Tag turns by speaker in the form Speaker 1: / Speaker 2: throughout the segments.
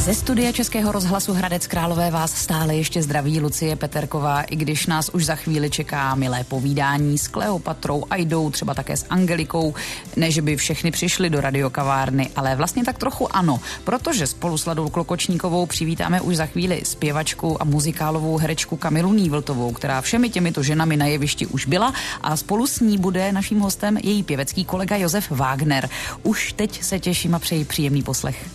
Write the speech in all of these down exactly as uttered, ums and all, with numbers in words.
Speaker 1: Ze studia Českého rozhlasu Hradec Králové vás stále ještě zdraví Lucie Peterková, i když nás už za chvíli čeká milé povídání s Kleopatrou, Aidou, třeba také s Angelikou. Ne, že by všechny přišli do radiokavárny, ale vlastně tak trochu ano, protože spolu s Ladou Klokočníkovou přivítáme už za chvíli zpěvačku a muzikálovou herečku Kamilu Nývltovou, která všemi těmito ženami na jevišti už byla, a spolu s ní bude naším hostem její pěvecký kolega Josef Wagner. Už teď se těším a přeji příjemný poslech.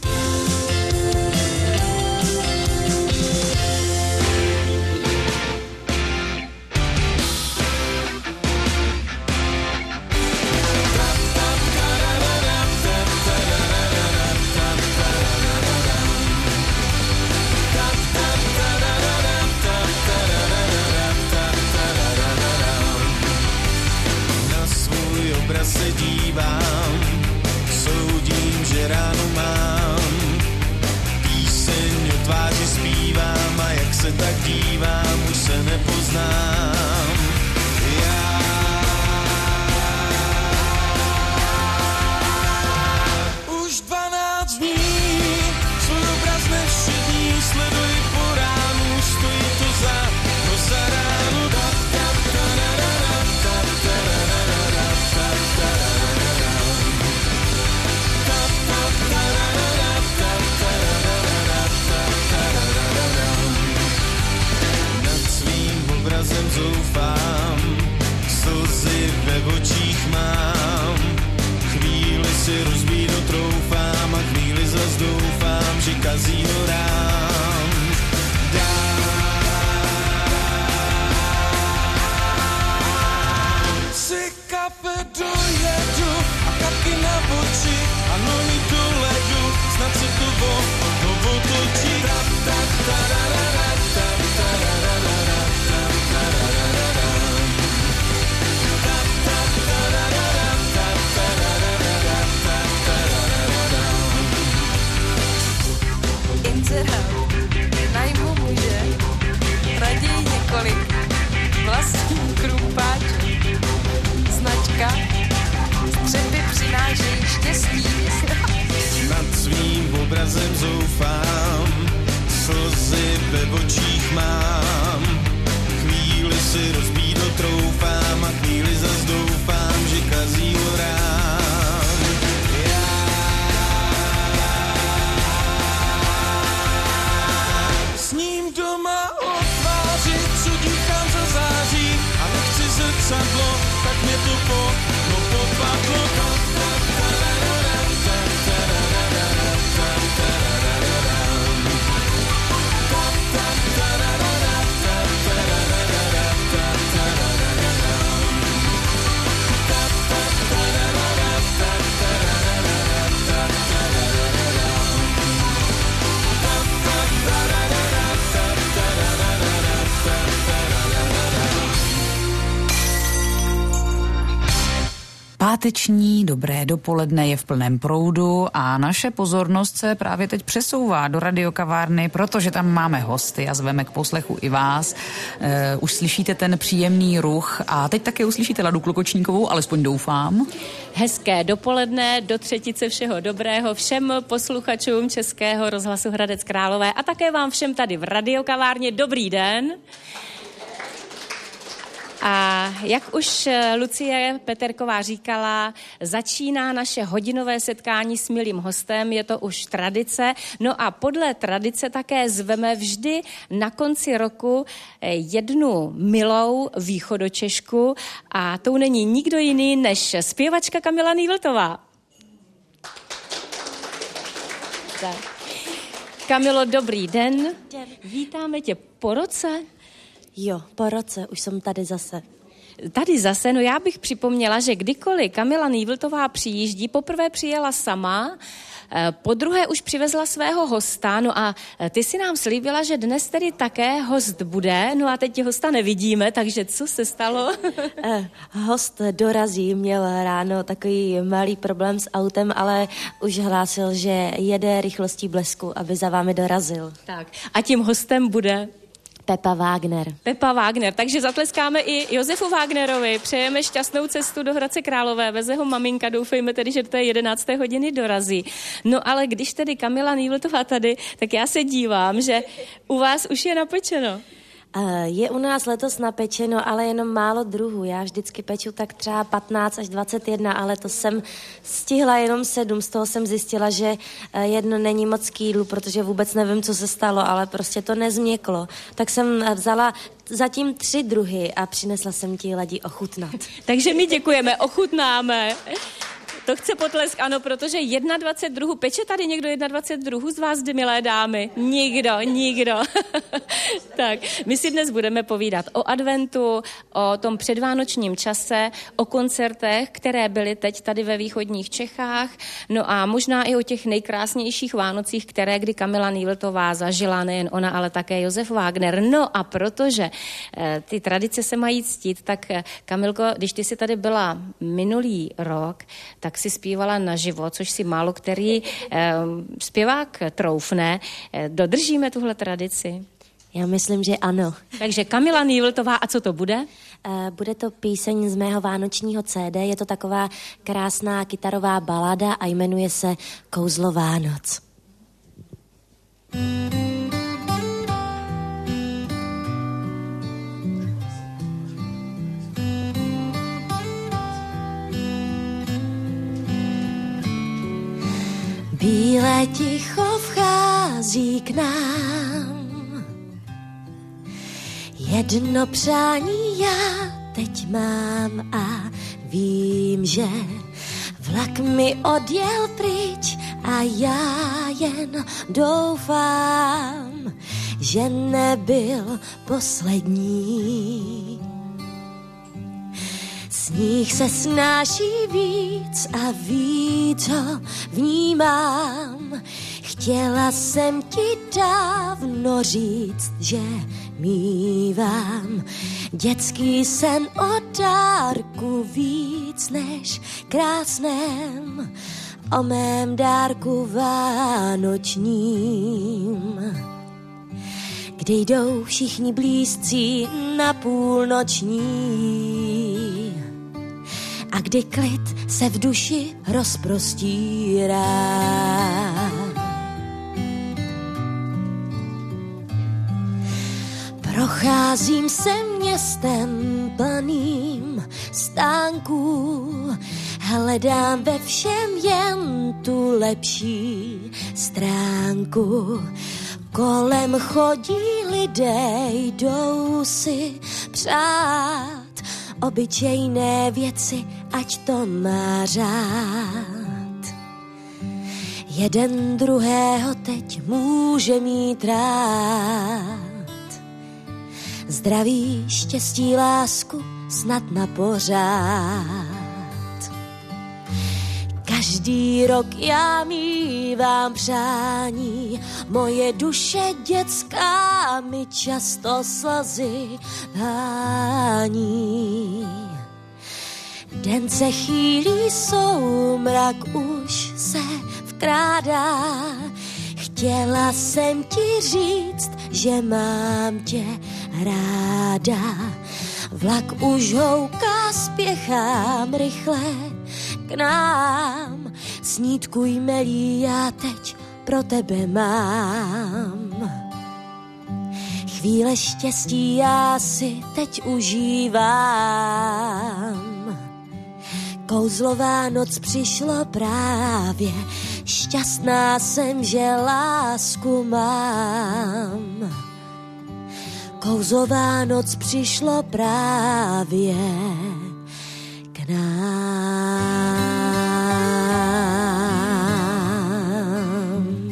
Speaker 1: Páteční dobré dopoledne je v plném proudu a naše pozornost se právě teď přesouvá do radiokavárny, protože tam máme hosty a zveme k poslechu i vás. E, už slyšíte ten příjemný ruch a teď také uslyšíte Ladu Klokočníkovou, alespoň doufám.
Speaker 2: Hezké dopoledne, do třetice všeho dobrého všem posluchačům Českého rozhlasu Hradec Králové a také vám všem tady v radiokavárně dobrý den. A jak už Lucie Peterková říkala, začíná naše hodinové setkání s milým hostem, je to už tradice. No a podle tradice také zveme vždy na konci roku jednu milou východočešku a tou není nikdo jiný než zpěvačka Kamila Nývltová. Tak. Kamilo, dobrý den. den. Vítáme tě po roce.
Speaker 3: Jo, po roce, už jsem tady zase.
Speaker 2: Tady zase, no já bych připomněla, že kdykoliv Kamila Nývltová přijíždí, poprvé přijela sama, po druhé už přivezla svého hosta, no a ty si nám slíbila, že dnes tedy také host bude, no a teď hosta nevidíme, takže co se stalo?
Speaker 3: eh, host dorazí, měl ráno takový malý problém s autem, ale už hlásil, že jede rychlostí blesku, aby za vámi dorazil.
Speaker 2: Tak, a tím hostem bude...
Speaker 3: Pepa Wagner.
Speaker 2: Pepa Wagner, takže zatleskáme i Josefu Wagnerovi, přejeme šťastnou cestu do Hradce Králové, veze ho maminka, doufejme tedy, že do té jedenácté hodiny dorazí. No ale když tedy Kamila Nývltová tady, tak já se dívám, že u vás už je napečeno.
Speaker 3: Je u nás letos napečeno, ale jenom málo druhů. Já vždycky peču tak třeba patnáct až dvacet jedna, ale to jsem stihla jenom sedm. Z toho jsem zjistila, že jedno není moc k jídlu, protože vůbec nevím, co se stalo, ale prostě to nezměklo. Tak jsem vzala zatím tři druhy a přinesla jsem ti Ladi ochutnat.
Speaker 2: Takže my děkujeme, ochutnáme. To chce potlesk, ano, protože dvacet jedna druhů. Peče tady někdo dvacet jedna druhů z vás, milé dámy? Nikdo, nikdo. Tak, my si dnes budeme povídat o adventu, o tom předvánočním čase, o koncertech, které byly teď tady ve východních Čechách, no a možná i o těch nejkrásnějších Vánocích, které kdy Kamila Nývltová zažila, nejen ona, ale také Josef Wagner. No a protože eh, ty tradice se mají ctít, tak eh, Kamilko, když ty jsi tady byla minulý rok, tak si zpívala naživo, což si málo který eh, zpěvák troufne. Eh, dodržíme tuhle tradici?
Speaker 3: Já myslím, že ano.
Speaker 2: Takže Kamila Nývltová, a co to bude?
Speaker 3: Uh, bude to píseň z mého vánočního cé dé, je to taková krásná kytarová balada a jmenuje se Kouzlo Vánoc. Bílé ticho vchází k nám, jedno přání já teď mám a vím, že vlak mi odjel pryč a já jen doufám, že nebyl poslední. Sníh se snáší víc a víc ho vnímám. Chtěla jsem ti dávno říct, že mívám dětský sen o dárku víc než krásném, o mém dárku vánočním. Kdy jdou všichni blízcí na půlnoční a kdy klid se v duši rozprostírá. Procházím se městem plným stánků, hledám ve všem jen tu lepší stránku. Kolem chodí lidé, jdou si přát obyčejné věci, ať to má řád. Jeden druhého teď může mít rád. Zdraví, štěstí, lásku snad na pořád. Každý rok já mívám přání, moje duše dětská mi často slzy hání. Den se chýlí, soumrak už se vkrádá. Chtěla jsem ti říct, že mám tě ráda. Vlak už houká, spěchám rychle k nám. Snídkuj, melí, já teď pro tebe mám. Chvíle štěstí já si teď užívám. Kouzlo Vánoc přišlo právě, šťastná jsem, že lásku mám. Kouzlo Vánoc přišlo právě k nám.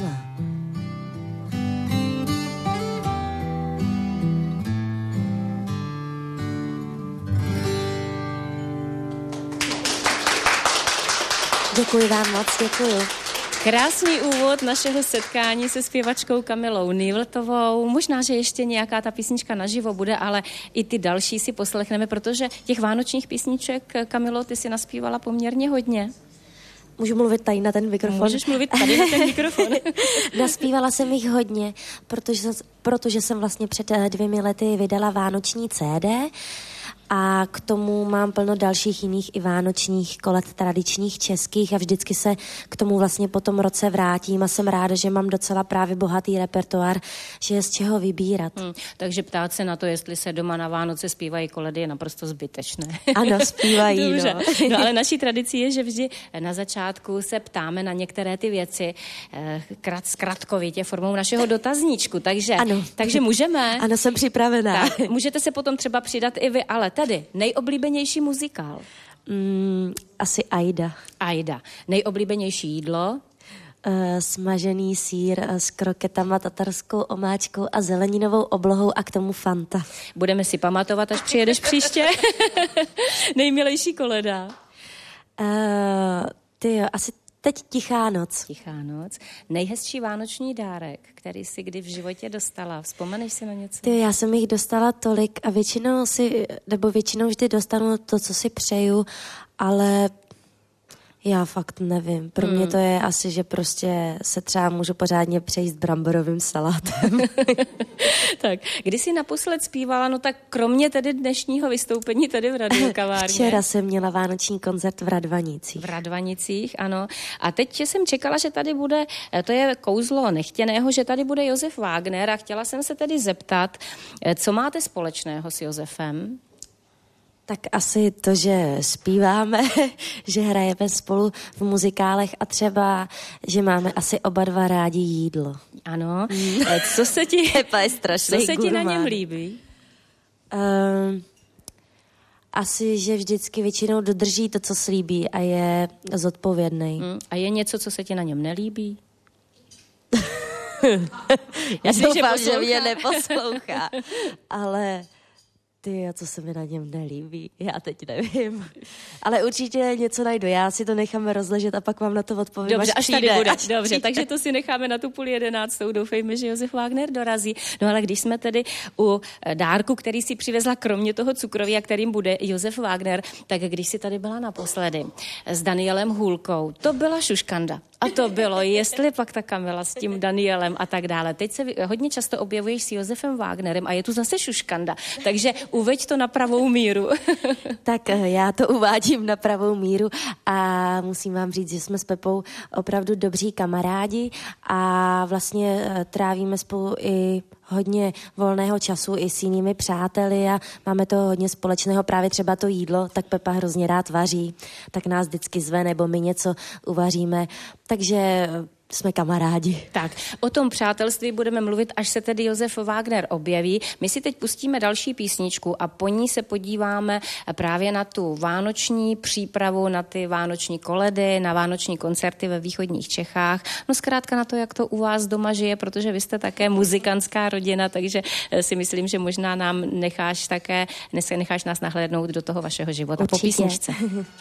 Speaker 3: Děkuji vám moc, děkuji.
Speaker 2: Krásný úvod našeho setkání se zpěvačkou Kamilou Nývltovou. Možná, že ještě nějaká ta písnička naživo bude, ale i ty další si poslechneme, protože těch vánočních písniček, Kamilo, ty si naspívala poměrně hodně.
Speaker 3: Můžu mluvit tady na ten mikrofon?
Speaker 2: Můžeš mluvit tady na ten mikrofon.
Speaker 3: Naspívala jsem jich hodně, protože, protože jsem vlastně před dvěmi lety vydala vánoční cé dé a k tomu mám plno dalších jiných i vánočních kolet tradičních českých a vždycky se k tomu vlastně po tom roce vrátím a jsem ráda, že mám docela právě bohatý repertoár, že je z čeho vybírat.
Speaker 2: Hmm, takže ptát se na to, jestli se doma na Vánoce zpívají koledy, je naprosto zbytečné.
Speaker 3: Ano, zpívají.
Speaker 2: Dobře.
Speaker 3: No.
Speaker 2: No ale naší tradicí je, že vždy na začátku se ptáme na některé ty věci krat, zkratkovitě formou našeho dotazníčku, takže,
Speaker 3: ano.
Speaker 2: takže můžeme.
Speaker 3: Ano, jsem připravená.
Speaker 2: Tak, můžete se potom třeba přidat i vy, ale tady nejoblíbenější muzikál.
Speaker 3: Mm, asi Aida.
Speaker 2: Aida. Nejoblíbenější jídlo?
Speaker 3: Uh, smažený sýr uh, s kroketama, tatarskou omáčkou a zeleninovou oblohou a k tomu Fanta.
Speaker 2: Budeme si pamatovat, až přijedeš příště. Nejmilejší koleda?
Speaker 3: Uh, ty jo, asi teď Tichá noc.
Speaker 2: Tichá noc. Nejhezčí vánoční dárek, který jsi kdy v životě dostala. Vzpomeneš si na něco?
Speaker 3: Ty, já jsem jich dostala tolik a většinou si, nebo většinou vždy dostanu to, co si přeju, ale já fakt nevím. Pro mě to je asi, že prostě se třeba můžu pořádně přejít bramborovým salátem.
Speaker 2: Tak, když jsi naposled zpívala, no tak kromě tedy dnešního vystoupení tady v radiokavárně.
Speaker 3: Včera jsem měla vánoční koncert v Radvanicích.
Speaker 2: V Radvanicích, ano. A teď jsem čekala, že tady bude, to je kouzlo nechtěného, že tady bude Josef Wagner a chtěla jsem se tedy zeptat, co máte společného s Josefem?
Speaker 3: Tak asi to, že zpíváme, že hrajeme spolu v muzikálech a třeba, že máme asi oba dva rádi jídlo.
Speaker 2: Ano. Co se ti,
Speaker 3: Pepa je strašný
Speaker 2: co se ti na
Speaker 3: gurmán.
Speaker 2: něm líbí?
Speaker 3: Um, asi, že vždycky většinou dodrží to, co slíbí a je zodpovědný.
Speaker 2: Hmm. A je něco, co se ti na něm nelíbí?
Speaker 3: Já doufám, že mě neposlouchá, ale... Ty, co se mi na něm nelíbí, já teď nevím. Ale určitě něco najdu, já si to necháme rozležet a pak vám na to odpovím,
Speaker 2: Dobře,
Speaker 3: až,
Speaker 2: až
Speaker 3: přijde,
Speaker 2: tady bude.
Speaker 3: až
Speaker 2: Dobře,
Speaker 3: přijde.
Speaker 2: takže to si necháme na tu půl jedenáctou. Doufejme, že Josef Wagner dorazí. No ale když jsme tedy u dárku, který si přivezla kromě toho cukroví, a kterým bude Josef Wagner, tak když si tady byla naposledy s Danielem Hůlkou, to byla šuškanda. A to bylo, jestli pak ta Kamila s tím Danielem a tak dále. Teď se hodně často objevuješ s Josefem Wagnerem a je tu zase šuškanda. Takže uveď to na pravou míru.
Speaker 3: Tak já to uvádím na pravou míru a musím vám říct, že jsme s Pepou opravdu dobří kamarádi a vlastně trávíme spolu i hodně volného času i s jinými přáteli a máme to hodně společného, právě třeba to jídlo, tak Pepa hrozně rád vaří, tak nás vždycky zve, nebo my něco uvaříme, takže jsme kamarádi.
Speaker 2: Tak, o tom přátelství budeme mluvit, až se tedy Josef Wagner objeví. My si teď pustíme další písničku a po ní se podíváme právě na tu vánoční přípravu, na ty vánoční koledy, na vánoční koncerty ve východních Čechách. No zkrátka na to, jak to u vás doma žije, protože vy jste také muzikantská rodina, takže si myslím, že možná nám necháš také, necháš nás nahlédnout do toho vašeho života.
Speaker 3: Určitě.
Speaker 2: Po písničce.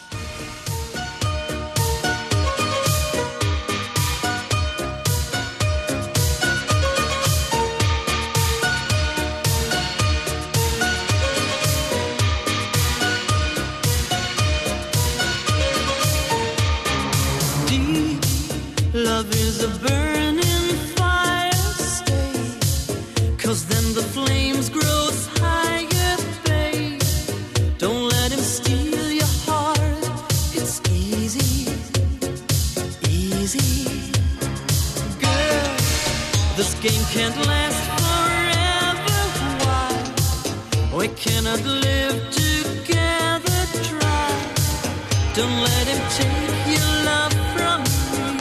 Speaker 4: Love is a burning fire, stay, 'cause then the flames grow higher, babe. Don't let him steal your heart, it's easy, easy. Girl, this game can't last forever, why? We cannot live together, try. Don't let him take your love from me.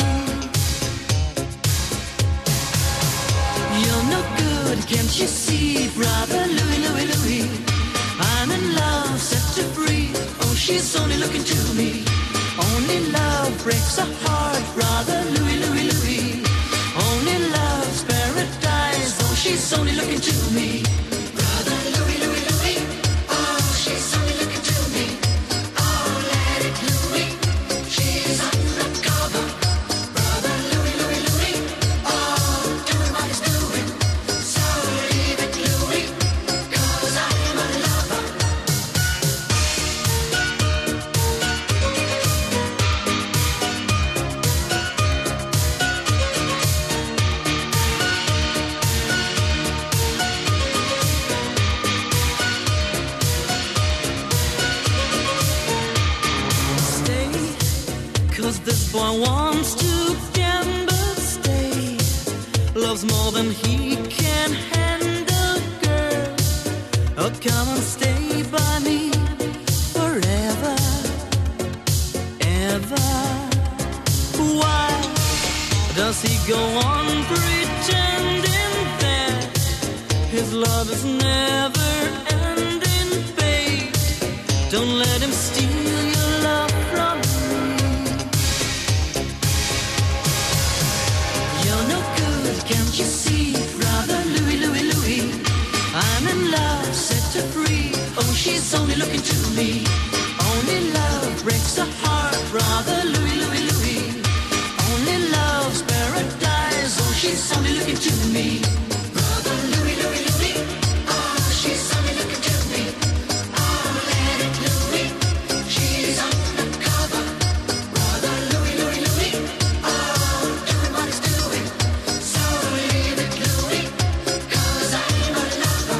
Speaker 4: You're no good, can't you see, brother Louis, Louis, Louis? I'm in love, set her free. Oh, she's only looking to me. Only love breaks a heart, brother Louis, Louis, Louis. Only love's paradise. Oh, she's only looking to me. Brother Louis, Louis, Louis. Oh, she's only looking to me. Oh, let it Louis. She's undercover. Brother Louis, Louis, Louis. Oh, doing what he's doing. So leave it, Louis, 'cause I am a lover. 'cause this boy wants to gamble, stay. Loves more than he can handle, girl. Oh, come and stay by me forever, ever. Why does he go on pretending that his love is never ending, babe? Don't let him steal your love from me. You're no good, can't you see, brother Louie, Louie, Louie? I'm in love, set her free. Oh, she's only looking to me. Only love breaks a heart, brother Louie, Louie, Louie. Only love's paradise. Oh, she's only looking to me. Brother Louie, Louie, Louie. Oh, she's only looking to me. Oh, let it Louie. She's undercover. Brother Louie, Louie, Louie. Oh, doing what he's doing. So leave it Louie, 'cause I'm a lover.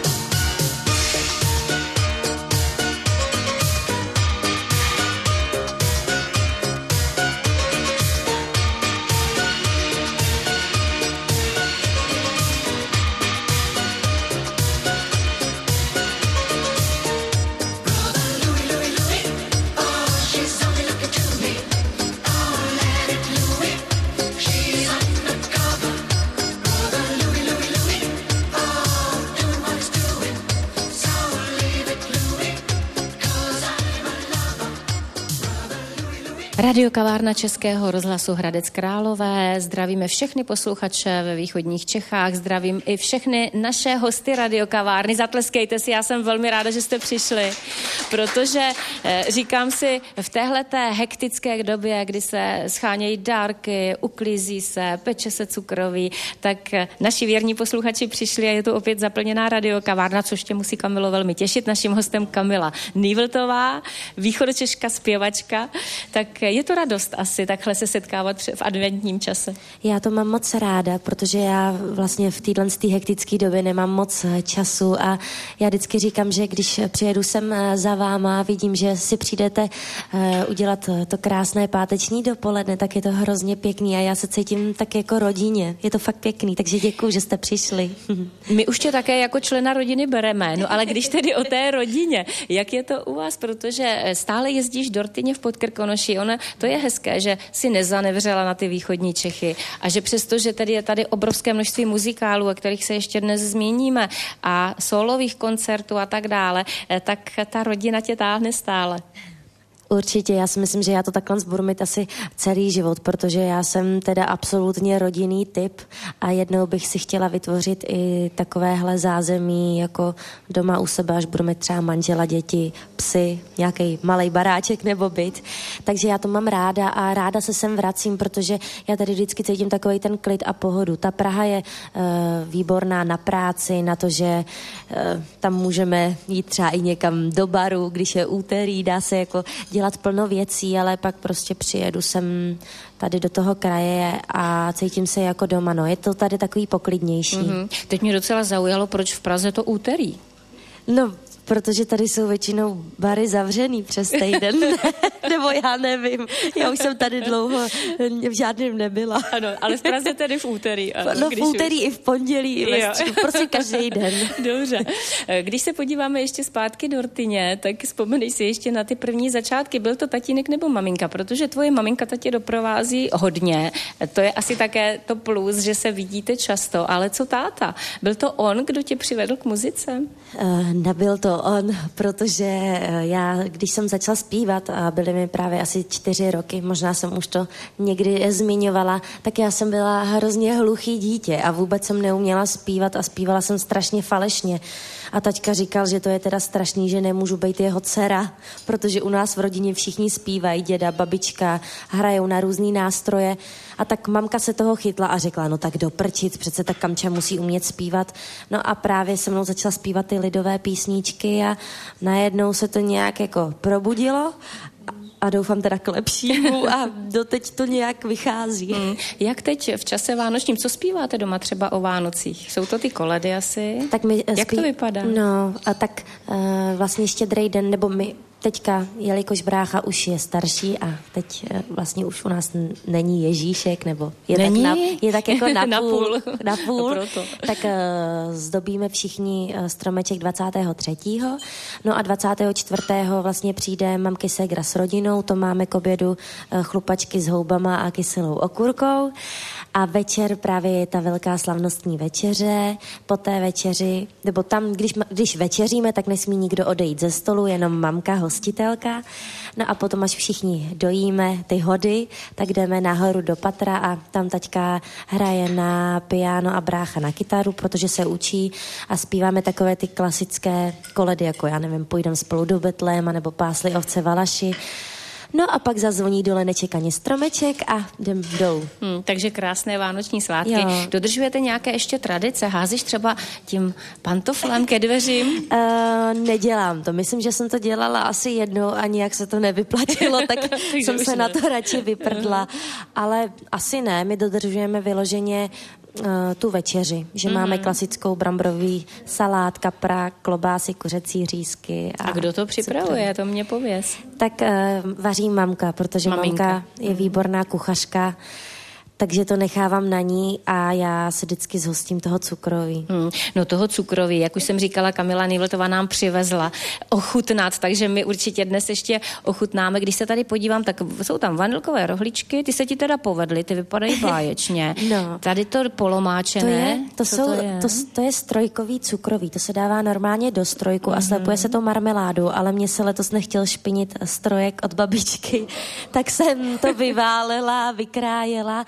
Speaker 2: Radiokavárna Českého rozhlasu Hradec Králové. Zdravíme všechny posluchače ve východních Čechách. Zdravím i všechny naše hosty radiokavárny. Zatleskejte si, já jsem velmi ráda, že jste přišli, protože eh, říkám si, v téhleté hektické době, kdy se schánějí dárky, uklízí se, peče se cukroví, tak eh, naši věrní posluchači přišli a je tu opět zaplněná radiokavárna, což tě musí, Kamilo, velmi těšit. Naším hostem Kamila Nývltová, východočeška zpěvačka, tak je to radost asi takhle se setkávat v adventním čase.
Speaker 3: Já to mám moc ráda, protože já vlastně v téhle hektické době nemám moc času a já vždycky říkám, že když přijedu sem za váma, vidím, že si přijdete uh, udělat to krásné páteční dopoledne, tak je to hrozně pěkný a já se cítím tak jako rodině. Je to fakt pěkný, takže děkuju, že jste přišli.
Speaker 2: My už tě také jako člena rodiny bereme, no ale když tedy o té rodině, jak je to u vás, protože stále jezdíš do Rtyně v Podkrkonoší, ona, to je hezké, že si nezanevřela na ty východní Čechy a že přesto, že tady je tady obrovské množství muzikálů, o kterých se ještě dnes zmíníme a solových koncertů a tak dále, tak ta rodina tě táhne stále.
Speaker 3: Určitě, já si myslím, že já to takhle budu mít asi celý život, protože já jsem teda absolutně rodinný typ a jednou bych si chtěla vytvořit i takovéhle zázemí jako doma u sebe, až budu mít třeba manžela, děti, psy, nějaký malej baráček nebo byt. Takže já to mám ráda a ráda se sem vracím, protože já tady vždycky cítím takovej ten klid a pohodu. Ta Praha je uh, výborná na práci, na to, že uh, tam můžeme jít třeba i někam do baru, když je úterý, dá se jako dělat plno věcí, ale pak prostě přijedu sem tady do toho kraje a cítím se jako doma. No, je to tady takový poklidnější.
Speaker 2: Mm-hmm. Teď mě docela zaujalo, proč v Praze to úterý.
Speaker 3: No, protože tady jsou většinou bary zavřený přes týden, nebo já nevím. Já už jsem tady dlouho v žádném nebyla.
Speaker 2: Ano, ale v Praze tedy v úterý. Ano,
Speaker 3: no v úterý už... i v pondělí, i ve středu, prostě každý den.
Speaker 2: Dobře. Když se podíváme ještě zpátky do Rtyně, tak vzpomenej si ještě na ty první začátky. Byl to tatínek nebo maminka? Protože tvoje maminka tě doprovází hodně. To je asi také to plus, že se vidíte často. Ale co táta? Byl to on, kdo tě přivedl k muzice?
Speaker 3: Uh, nebyl to on, protože já, když jsem začala zpívat a byly mi právě asi čtyři roky, možná jsem už to někdy zmiňovala, tak já jsem byla hrozně hluchý dítě a vůbec jsem neuměla zpívat a zpívala jsem strašně falešně. A taťka říkal, že to je teda strašný, že nemůžu být jeho dcera, protože u nás v rodině všichni zpívají, děda, babička, hrajou na různý nástroje. A tak mamka se toho chytla a řekla, no tak doprčit, přece ta Kamča musí umět zpívat. No a právě se mnou začala zpívat ty lidové písničky a najednou se to nějak jako probudilo a doufám teda k lepšímu a doteď to nějak vychází.
Speaker 2: Hmm. Jak teď v čase vánočním, co zpíváte doma třeba o Vánocích? Jsou to ty koledy asi?
Speaker 3: Tak my
Speaker 2: Jak
Speaker 3: spí...
Speaker 2: to vypadá?
Speaker 3: No a tak uh, vlastně Štědrý den, nebo my teďka, jelikož brácha už je starší a teď vlastně už u nás není Ježíšek, nebo je,
Speaker 2: není?
Speaker 3: Tak, na, je tak jako na
Speaker 2: na
Speaker 3: půl,
Speaker 2: půl.
Speaker 3: na půl
Speaker 2: Proto.
Speaker 3: tak uh, zdobíme všichni uh, stromeček dvacátého třetího No a dvacátého čtvrtého vlastně přijde mamky ségra s rodinou, to máme k obědu uh, chlupačky s houbama a kyselou okurkou. A večer právě je ta velká slavnostní večeře. Po té večeři, nebo tam, když, když večeříme, tak nesmí nikdo odejít ze stolu, jenom mamka, hostitelka. No a potom, až všichni dojíme ty hody, tak jdeme nahoru do patra a tam taťka hraje na piano a brácha na kytaru, protože se učí a zpíváme takové ty klasické koledy, jako já nevím, Půjdem spolu do Betléma nebo Pásli ovce Valaši. No a pak zazvoní dole nečekaně stromeček a jdem dolů.
Speaker 2: Hmm, takže krásné vánoční svátky.
Speaker 3: Jo.
Speaker 2: Dodržujete nějaké ještě tradice? Házíš třeba tím pantoflem ke dveřím?
Speaker 3: Uh, nedělám to. Myslím, že jsem to dělala asi jednou a nijak se to nevyplatilo, tak jsem se ne. na to radši vyprdla. Ale asi ne, my dodržujeme vyloženě uh, tu večeři, že mm-hmm. máme klasickou bramborový salát, kapra, klobásy, kuřecí řízky. A,
Speaker 2: a kdo to připravuje? Cukru. To mě pověz.
Speaker 3: Tak uh, vaří mamka, protože Maminka. mamka je výborná kuchařka, takže to nechávám na ní a já se vždycky zhostím toho cukroví.
Speaker 2: Hmm, no toho cukroví, jak už jsem říkala, Kamila Nývletová nám přivezla ochutnat, takže my určitě dnes ještě ochutnáme. Když se tady podívám, tak jsou tam vanilkové rohličky, ty se ti teda povedly, ty vypadají báječně.
Speaker 3: No.
Speaker 2: Tady to polomáčené.
Speaker 3: To je, to
Speaker 2: Co
Speaker 3: jsou,
Speaker 2: to je?
Speaker 3: To, to je strojkový cukroví, to se dává normálně do strojku mm. a slepuje se tou marmeládou, ale mě se letos nechtěl špinit strojek od babičky, tak jsem to vyválila, vykrájela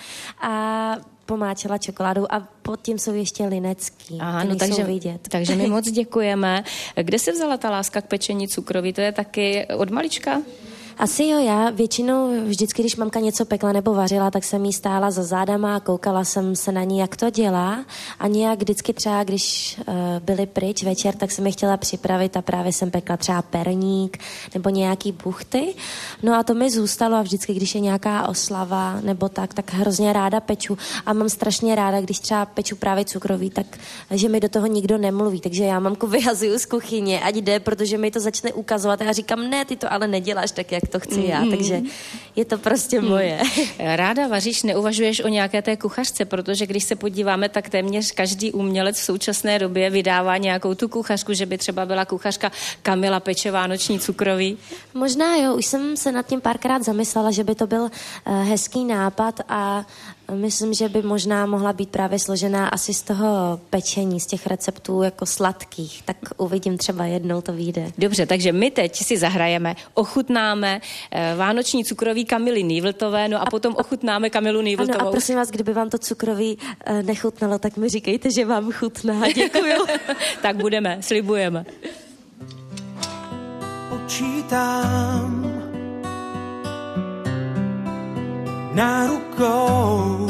Speaker 3: a pomáčela čokoládou a pod tím jsou ještě linecký.
Speaker 2: Aha, no takže,
Speaker 3: vidět.
Speaker 2: takže my moc děkujeme. Kde se vzala ta láska k pečení cukroví? To je taky od malička?
Speaker 3: Asi jo, já většinou vždycky, když mamka něco pekla nebo vařila, tak jsem jí stála za zádama a koukala jsem se na ní, jak to dělá. A nějak vždycky třeba, když uh, byli pryč večer, tak jsem je chtěla připravit a právě jsem pekla třeba perník nebo nějaký buchty. No a to mi zůstalo a vždycky, když je nějaká oslava nebo tak, tak hrozně ráda peču. A mám strašně ráda, když třeba peču právě cukroví, tak že mi do toho nikdo nemluví. Takže já mamku vyhazuju z kuchyně, ať jde, protože mi to začne ukazovat a já říkám, ne, ty to ale neděláš tak, jak to chci já, takže je to prostě moje.
Speaker 2: Ráda vaříš, neuvažuješ o nějaké té kuchařce, protože když se podíváme, tak téměř každý umělec v současné době vydává nějakou tu kuchařku, že by třeba byla kuchařka Kamila peče vánoční cukroví.
Speaker 3: Možná jo, už jsem se nad tím párkrát zamyslela, že by to byl uh, hezký nápad a myslím, že by možná mohla být právě složená asi z toho pečení, z těch receptů jako sladkých. Tak uvidím, třeba jednou to vyjde.
Speaker 2: Dobře, takže my teď si zahrajeme, ochutnáme eh, vánoční cukroví Kamily Nývltové, no a potom ochutnáme Kamilu Nývltovou.
Speaker 3: Ano a prosím vás, kdyby vám to cukroví eh, nechutnalo, tak mi říkejte, že vám chutná. Děkuju.
Speaker 2: Tak budeme, slibujeme.
Speaker 5: Počítám na rukou,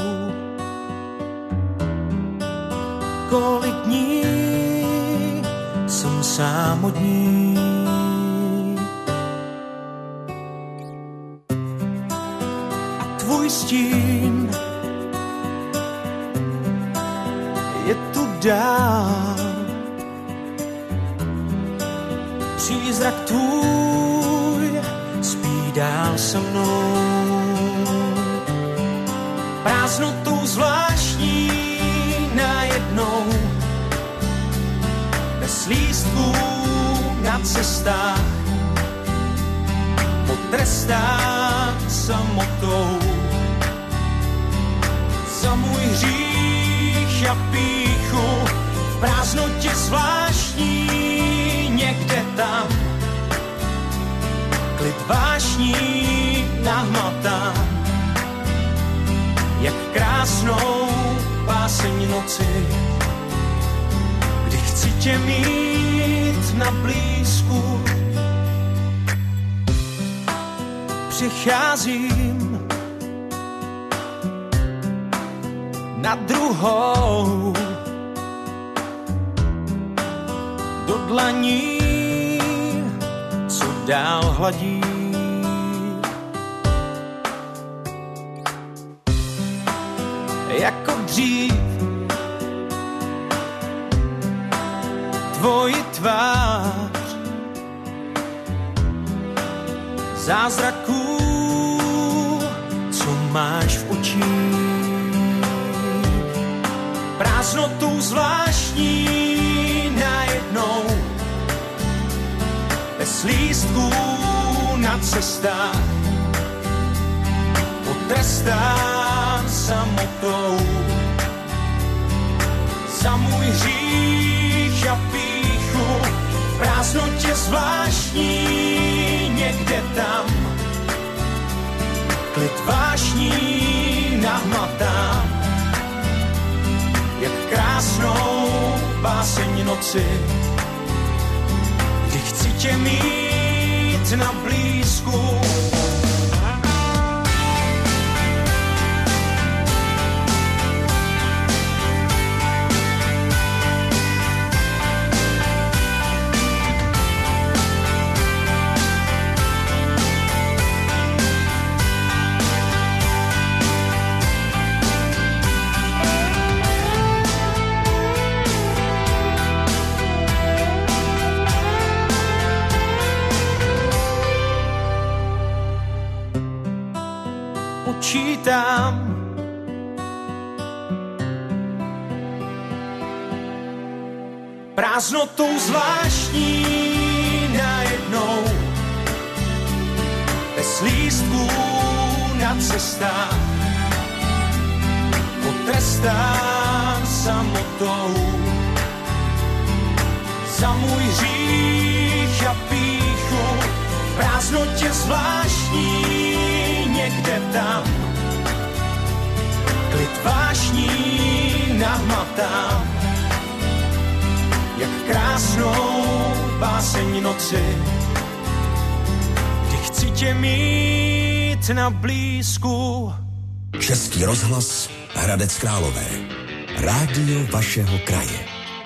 Speaker 5: kolik dní jsem sám od ní. A tvůj stín je tu dál, přízrak tvůj spí dál se mnou. Prázdnotou zvláštní najednou, bez lístků na cestách, potrestán samotou. Za můj hřích a pýchu, v prázdnotě zvláštní někde tam, klid vášní nahmatám. Jak krásnou báseň noci, kdy chci tě mít na blízku. Přicházím na druhou, do dlaní, co dál hladí. Jako dřív tvoji tvář zázraků, co máš v očích. Prázdnotou zvláštní najednou, bez lístků na cestách, potrestán samotou. Za můj hřích a pýchu, v prázdnotě zvláštní někde tam, klid vášní nahmatám, jak krásnou báseň noci, kdy chci tě mít na blízku. Počítám, prázdnotou zvláštní najednou, bez lístků na cestách, potrestán samotou. Za můj hřích a pýchu, v prázdnotě zvláštní někde tam, klid vášní nahmatám, jak krásnou báseň noci, kdy chci tě mít na blízku.
Speaker 6: Český rozhlas Hradec Králové. Rádio vašeho kraje.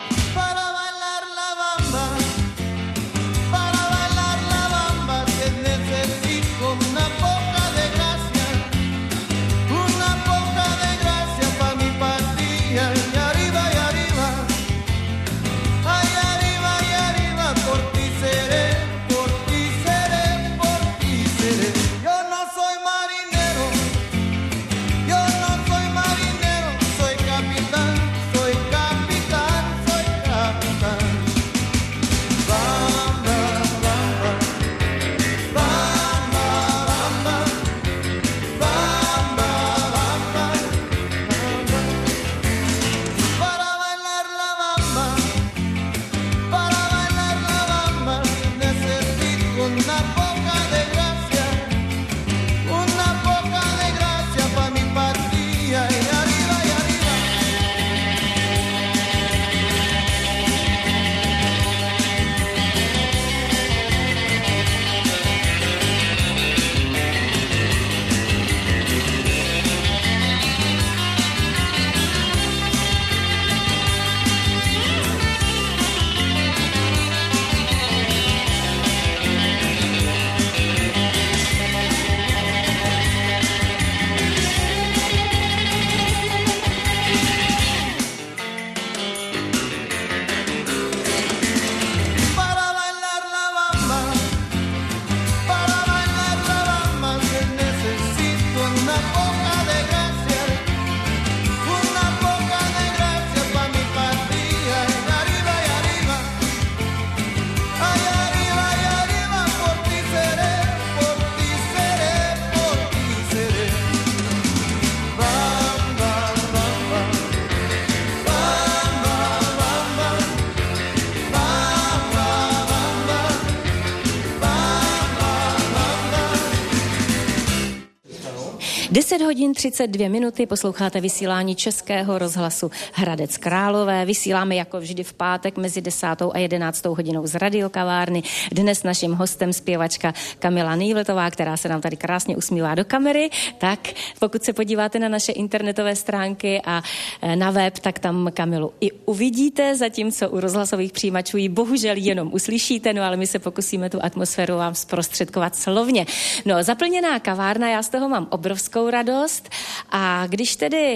Speaker 2: deset hodin třicet dvě minuty, posloucháte vysílání Českého rozhlasu Hradec Králové. Vysíláme jako vždy v pátek mezi desátou a jedenáctou hodinou z radiokavárny. Dnes naším hostem zpěvačka Kamila Nejvletová, která se nám tady krásně usmívá do kamery. Tak pokud se podíváte na naše internetové stránky a na web, tak tam Kamilu i uvidíte, zatímco u rozhlasových přijímačů ji bohužel jenom uslyšíte, no ale my se pokusíme tu atmosféru vám zprostředkovat slovně. No, zaplněná kavárna, já z toho mám obrovskou radost a když tedy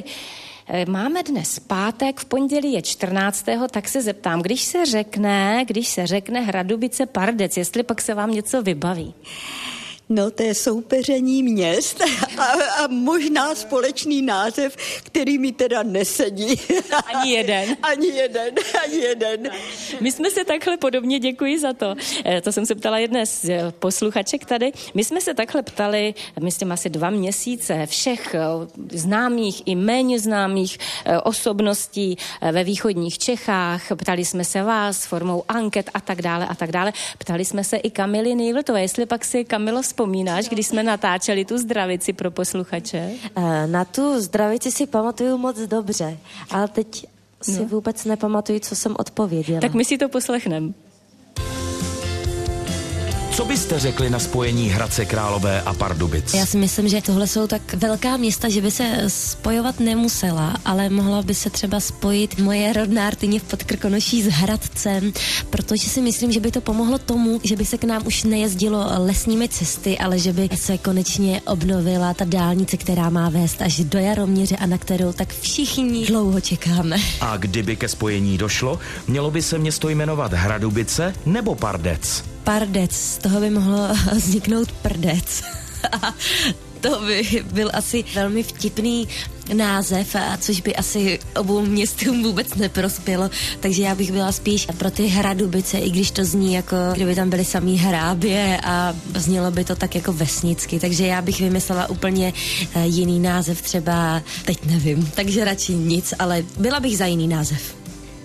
Speaker 2: máme dnes pátek, v pondělí je čtrnáctého tak se zeptám, když se řekne, když se řekne Hradubice Pardec, jestli pak se vám něco vybaví?
Speaker 7: No, to je soupeření měst a, a možná společný název, který mi teda nesedí.
Speaker 2: Ani jeden.
Speaker 7: Ani jeden, ani jeden.
Speaker 2: My jsme se takhle podobně, děkuji za to. To jsem se ptala jedné z posluchaček tady. My jsme se takhle ptali, myslím asi dva měsíce, všech známých i méně známých osobností ve východních Čechách. Ptali jsme se vás formou anket a tak dále a tak dále. Ptali jsme se i Kamily Nejvltové, jestli pak si, Kamilo, vzpomínáš, když jsme natáčeli tu zdravici pro posluchače?
Speaker 3: Na tu zdravici si pamatuju moc dobře, ale teď si no. vůbec nepamatuju, co jsem odpověděla.
Speaker 2: Tak my si to poslechneme.
Speaker 6: Co byste řekli na spojení Hradce Králové a Pardubic?
Speaker 3: Já si myslím, že tohle jsou tak velká města, že by se spojovat nemusela, ale mohla by se třeba spojit moje rodná Rtyně v Podkrkonoší s Hradcem, protože si myslím, že by to pomohlo tomu, že by se k nám už nejezdilo lesními cesty, ale že by se konečně obnovila ta dálnice, která má vést až do Jaroměře a na kterou tak všichni dlouho čekáme.
Speaker 6: A kdyby ke spojení došlo, mělo by se město jmenovat Hradubice nebo Pardec?
Speaker 3: Pardec, z toho by mohlo vzniknout prdec. To by byl asi velmi vtipný název, a což by asi obou městům vůbec neprospělo, takže já bych byla spíš pro ty Hradubice, i když to zní jako kdyby tam byly samý hrábě a znělo by to tak jako vesnicky, takže já bych vymyslela úplně jiný název, třeba teď nevím, takže radši nic, ale byla bych za jiný název.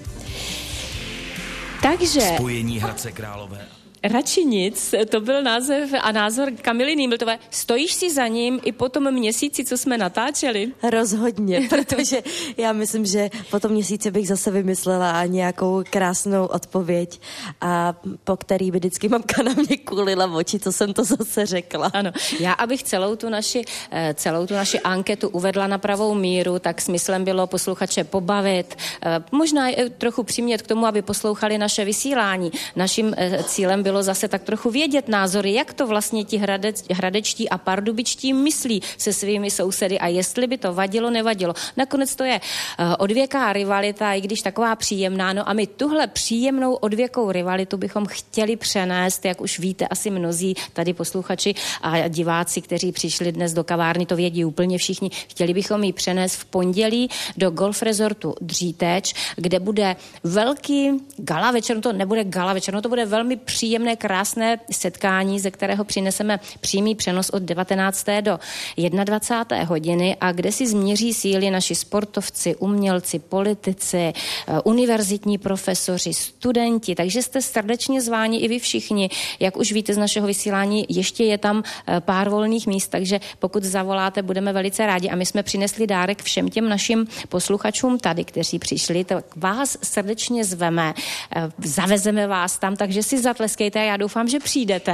Speaker 2: Takže
Speaker 6: spojení Hradce Králové.
Speaker 2: Radši nic, to byl název a názor Kamily Nejvltové. Stojíš si za ním i po tom měsíci, co jsme natáčeli?
Speaker 3: Rozhodně, protože já myslím, že po tom měsíci bych zase vymyslela nějakou krásnou odpověď, a po který by vždycky mamka na mě kulila oči, co jsem to zase řekla.
Speaker 2: Ano, já abych celou tu naši, celou tu naši anketu uvedla na pravou míru, tak smyslem bylo posluchače pobavit, možná trochu přimět k tomu, aby poslouchali naše vysílání. Naším cílem bylo zase tak trochu vědět názory, jak to vlastně ti hradec, hradečtí a pardubičtí myslí se svými sousedy a jestli by to vadilo, nevadilo. Nakonec to je uh, odvěká rivalita, i když taková příjemná, no a my tuhle příjemnou odvěkou rivalitu bychom chtěli přenést, jak už víte asi mnozí tady posluchači a diváci, kteří přišli dnes do kavárny, to vědí úplně všichni, chtěli bychom ji přenést v pondělí do golf resortu Dříteč, kde bude velký gala večer, no to nebude gala večer, no to bude velmi příjemné, krásné setkání, ze kterého přineseme přímý přenos od devatenácté do dvacáté jedné hodiny a kde si změří síly naši sportovci, umělci, politici, univerzitní profesoři, studenti, takže jste srdečně zváni i vy všichni. Jak už víte z našeho vysílání, ještě je tam pár volných míst, takže pokud zavoláte, budeme velice rádi a my jsme přinesli dárek všem těm našim posluchačům tady, kteří přišli, tak vás srdečně zveme, zavezeme vás tam, takže si zatleskejte. Já doufám, že přijdete.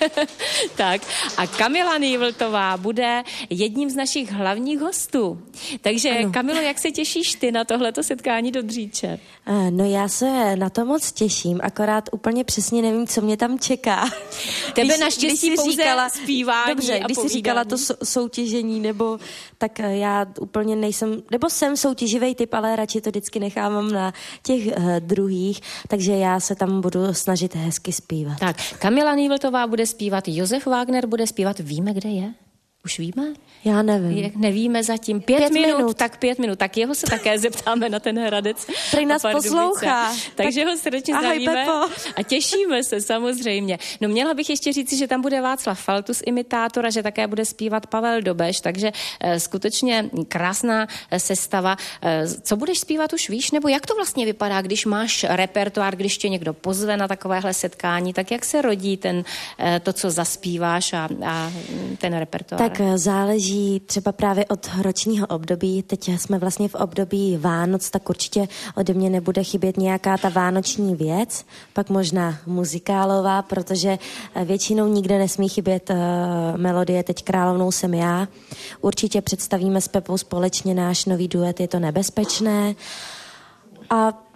Speaker 2: Tak a Kamila Nejvltová bude jedním z našich hlavních hostů. Takže ano. Kamilo, jak se těšíš ty na tohleto setkání do Dříče?
Speaker 3: No já se na to moc těším, akorát úplně přesně nevím, co mě tam čeká.
Speaker 2: Tebe naštěstí pouze říkala, zpívání
Speaker 3: dobře,
Speaker 2: a
Speaker 3: když jsi říkala to soutěžení, nebo tak já úplně nejsem, nebo jsem soutěživý typ, ale radši to vždycky nechávám na těch uh, druhých, takže já se tam budu snažit hezky zpívat.
Speaker 2: Tak, Kamila Nejvltová bude zpívat, Josef Wagner bude zpívat, víme, kde je? Už víme?
Speaker 3: Já nevím.
Speaker 2: Je, nevíme zatím. Pět, pět minut, minut, tak pět minut. Tak jeho se také zeptáme na ten Hradec.
Speaker 3: Prý nás poslouchá.
Speaker 2: Takže tak ho srdečně zdravíme. A těšíme se samozřejmě. No měla bych ještě říct, že tam bude Václav Faltus, imitátor, a že také bude zpívat Pavel Dobeš, takže e, skutečně krásná e, sestava. E, co budeš zpívat, už víš? Nebo jak to vlastně vypadá, když máš repertoár, když tě někdo pozve na takovéhle setkání, tak jak se rodí ten, e, to, co zaspíváš a, a ten repertoár?
Speaker 3: Tak záleží třeba právě od ročního období. Teď jsme vlastně v období Vánoc, tak určitě ode mě nebude chybět nějaká ta vánoční věc, pak možná muzikálová, protože většinou nikde nesmí chybět uh, melodie Teď královnou jsem já. Určitě představíme s Pepou společně náš nový duet Je to nebezpečné. A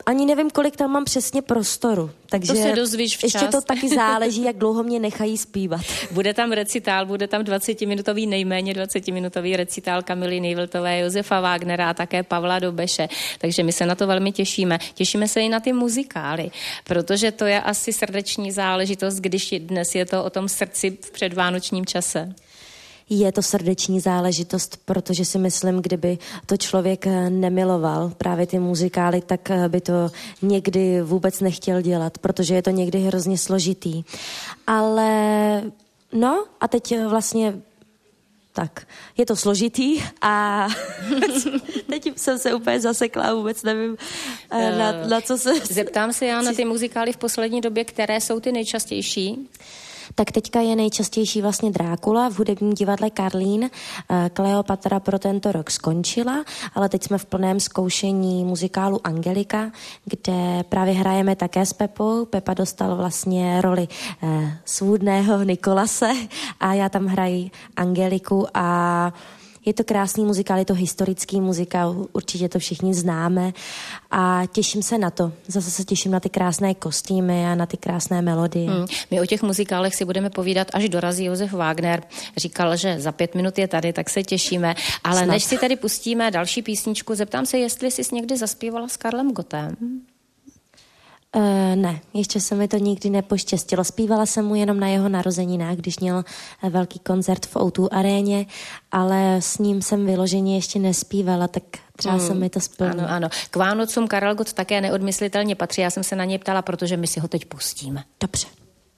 Speaker 3: ani nevím, kolik tam mám přesně prostoru. Takže
Speaker 2: to se dozvíš včas.
Speaker 3: Ještě to taky záleží, jak dlouho mě nechají zpívat.
Speaker 2: Bude tam recitál, bude tam dvacetiminutový, nejméně dvacetiminutový recitál Kamily Nejvltové, Josefa Wagnera a také Pavla Dobeše. Takže my se na to velmi těšíme. Těšíme se i na ty muzikály, protože to je asi srdeční záležitost, když dnes je to o tom srdci v předvánočním čase.
Speaker 3: Je to srdeční záležitost, protože si myslím, kdyby to člověk nemiloval právě ty muzikály, tak by to někdy vůbec nechtěl dělat, protože je to někdy hrozně složitý. Ale no a teď vlastně tak, je to složitý a teď jsem se úplně zasekla a vůbec nevím, na, na co se...
Speaker 2: Zeptám se já na ty muzikály v poslední době, které jsou ty nejčastější?
Speaker 3: Tak teďka je nejčastější vlastně Drákula v hudebním divadle Karlín. Kleopatra pro tento rok skončila, ale teď jsme v plném zkoušení muzikálu Angelika, kde právě hrajeme také s Pepou. Pepa dostal vlastně roli eh, svůdného Nikolase a já tam hraji Angeliku a je to krásný muzikál, je to historický muzikál, určitě to všichni známe a těším se na to. Zase se těším na ty krásné kostýmy a na ty krásné melodie. Hmm.
Speaker 2: My o těch muzikálech si budeme povídat, až dorazí Josef Wagner. Říkal, že za pět minut je tady, tak se těšíme. Ale Snad. Než si tady pustíme další písničku, zeptám se, jestli jsi někdy zaspívala s Karlem Gottem?
Speaker 3: Uh, ne, ještě se mi to nikdy nepoštěstilo. Zpívala jsem mu jenom na jeho narozeninách, když měl velký koncert v ó dva aréně, ale s ním jsem vyloženě ještě nespívala, tak třeba hmm. se mi to splní.
Speaker 2: Ano, ano. K Vánocům Karel Gott také neodmyslitelně patří. Já jsem se na něj ptala, protože my si ho teď pustíme.
Speaker 3: Dobře.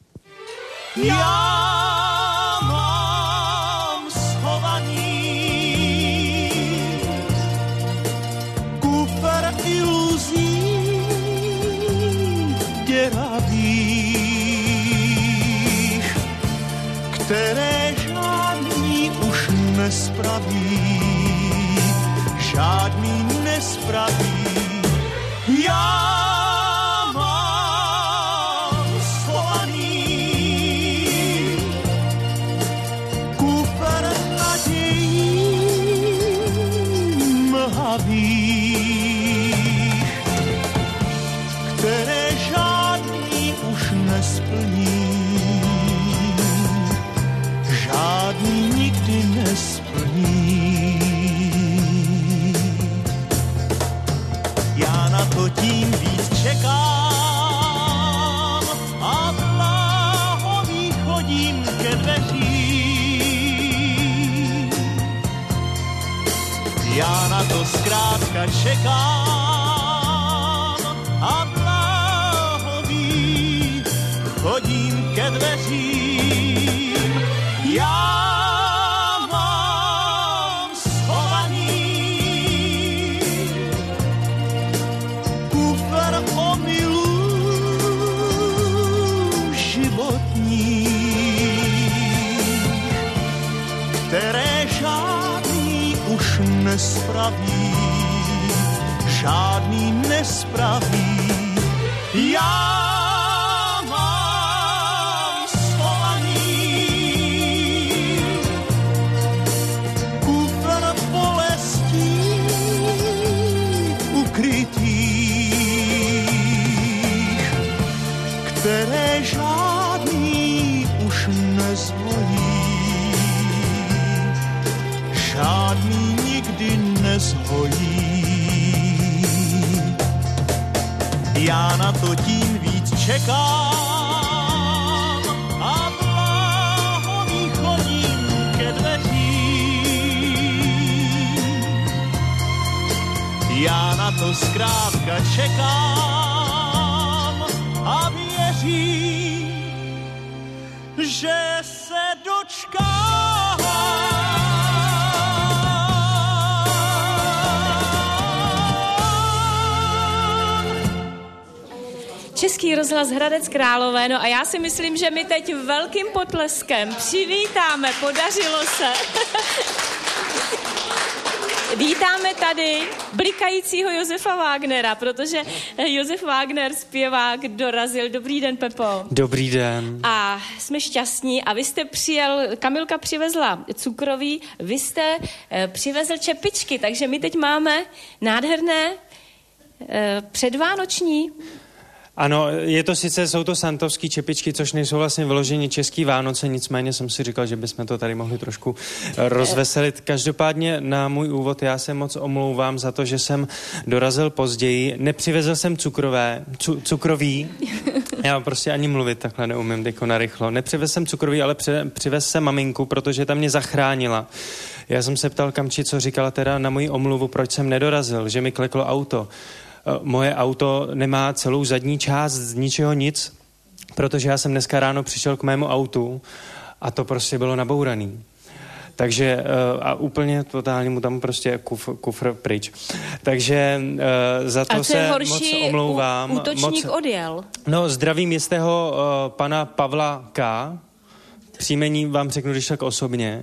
Speaker 5: Já mám schovaný kufr iluzí děravých, které žádný už nespraví, žádný nespraví. Já mám schovaný kufr nadějí mlhavých, které žádný už nesplní, žádný nikdy nesplní. Já na to tím víc čekám a bláhový chodím ke dveřím. Já na to zkrátka čekám a bláhový chodím ke dveřím. Já mám schovaný kufr omylů životních, které žádný už nespraví, žádný nespraví. Já mám schovaný kufr bolestí ukrytých, které žádný už nezvojí, žádný nikdy nezhojí. Já na to tím víc čekám a bláhový chodím ke dveřím. Já na to zkrátka čekám a věřím, že se dočkám.
Speaker 2: Český rozhlas Hradec Králové, no a já si myslím, že my teď velkým potleskem přivítáme, podařilo se. Vítáme tady blikajícího Josefa Wagnera, protože Josef Wagner, zpěvák, dorazil. Dobrý den, Pepo.
Speaker 8: Dobrý den.
Speaker 2: A jsme šťastní a vy jste přijel, Kamilka přivezla cukroví, vy jste eh, přivezl čepičky, takže my teď máme nádherné e, předvánoční.
Speaker 8: Ano, je to sice, jsou to santovský čepičky, což nejsou vlastně vyloženě český Vánoce, nicméně jsem si říkal, že bychom to tady mohli trošku rozveselit. Každopádně na můj úvod já se moc omlouvám za to, že jsem dorazil později. Nepřivezl jsem cukrové, cu, cukroví, já prostě ani mluvit takhle neumím tyko narychlo. Nepřivezl jsem cukroví, ale při, přivez jsem maminku, protože ta mě zachránila. Já jsem se ptal Kamči, co říkala teda na moji omluvu, proč jsem nedorazil, že mi kleklo auto. Moje auto nemá celou zadní část, z ničeho nic, protože já jsem dneska ráno přišel k mému autu a to prostě bylo nabouraný. Takže a úplně totálně mu tam prostě kufr, kufr pryč. Takže za to se moc omlouvám.
Speaker 2: Útočník moc, odjel.
Speaker 8: No, zdravím jistého pana Pavla K. Příjmení vám řeknu, když tak osobně.